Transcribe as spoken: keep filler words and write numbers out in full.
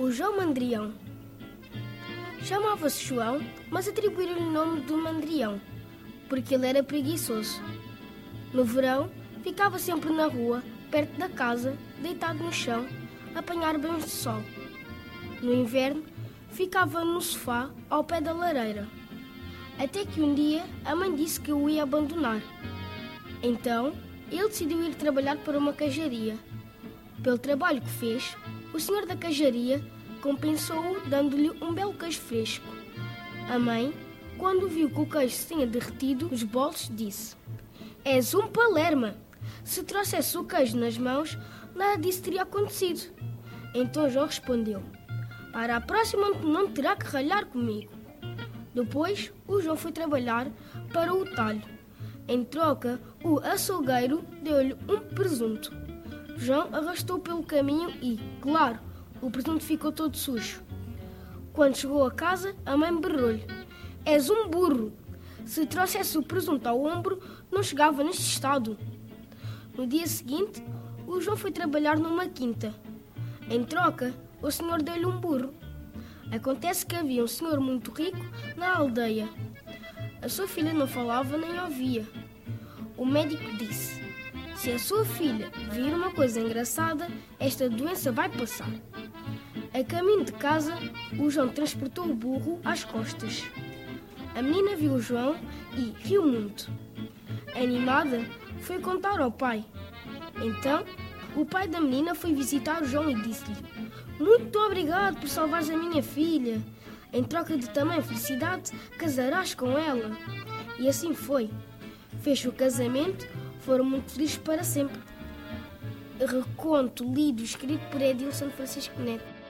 O João Mandrião. Chamava-se João, mas atribuíram-lhe o nome de Mandrião, porque ele era preguiçoso. No verão, ficava sempre na rua, perto da casa, deitado no chão, a apanhar banhos de sol. No inverno, ficava no sofá, ao pé da lareira. Até que um dia, a mãe disse que o ia abandonar. Então, ele decidiu ir trabalhar para uma queijaria. Pelo trabalho que fez, o senhor da queijaria compensou-o dando-lhe um belo queijo fresco. A mãe, quando viu que o queijo se tinha derretido nos bolsos, disse: "És um palerma! Se trouxesse o queijo nas mãos, nada disso teria acontecido." Então João respondeu: "Para a próxima não terá que ralhar comigo." Depois, o João foi trabalhar para o talho. Em troca, o açougueiro deu-lhe um presunto. João arrastou pelo caminho e, claro, o presunto ficou todo sujo. Quando chegou a casa, a mãe berrou-lhe: "És um burro! Se trouxesse o presunto ao ombro, não chegava neste estado." No dia seguinte, o João foi trabalhar numa quinta. Em troca, o senhor deu-lhe um burro. Acontece que havia um senhor muito rico na aldeia. A sua filha não falava nem ouvia. O médico disse: "Se a sua filha vir uma coisa engraçada, esta doença vai passar." A caminho de casa, o João transportou o burro às costas. A menina viu o João e riu muito. Animada, foi contar ao pai. Então, o pai da menina foi visitar o João e disse-lhe: "Muito obrigado por salvares a minha filha. Em troca de tamanha felicidade, casarás com ela." E assim foi. Fez o casamento, foram muito felizes para sempre. Reconto lido e escrito por Edilson Francisco Neto.